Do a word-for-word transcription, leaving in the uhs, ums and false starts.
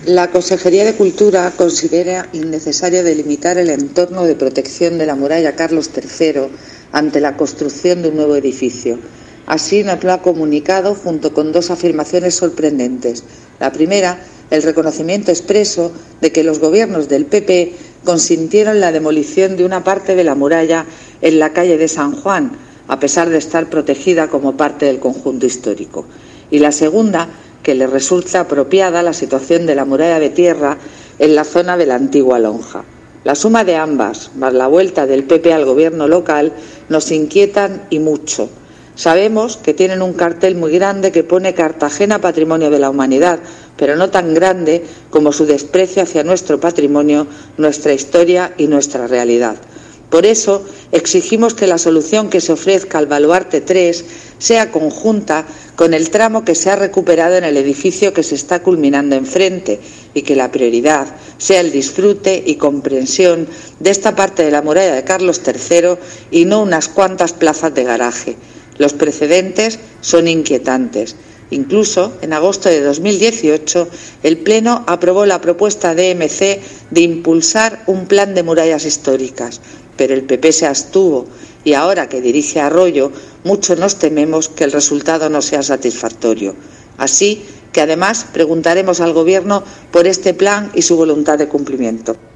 La Consejería de Cultura considera innecesario delimitar el entorno de protección de la muralla Carlos tercero ante la construcción de un nuevo edificio. Así nos lo ha comunicado junto con dos afirmaciones sorprendentes. La primera, el reconocimiento expreso de que los gobiernos del P P consintieron la demolición de una parte de la muralla en la calle de San Juan, a pesar de estar protegida como parte del conjunto histórico. Y la segunda, que le resulta apropiada la situación de la muralla de tierra en la zona de la antigua lonja. La suma de ambas, más la vuelta del P P al gobierno local, nos inquietan y mucho. Sabemos que tienen un cartel muy grande que pone Cartagena Patrimonio de la Humanidad, pero no tan grande como su desprecio hacia nuestro patrimonio, nuestra historia y nuestra realidad. Por eso, exigimos que la solución que se ofrezca al Baluarte tres sea conjunta con el tramo que se ha recuperado en el edificio que se está culminando enfrente y que la prioridad sea el disfrute y comprensión de esta parte de la muralla de Carlos tercero y no unas cuantas plazas de garaje. Los precedentes son inquietantes. Incluso, en agosto de dos mil dieciocho, el Pleno aprobó la propuesta de E M C de impulsar un plan de murallas históricas, pero el P P se abstuvo y ahora que dirige Arroyo, mucho nos tememos que el resultado no sea satisfactorio. Así que, además, preguntaremos al Gobierno por este plan y su voluntad de cumplimiento.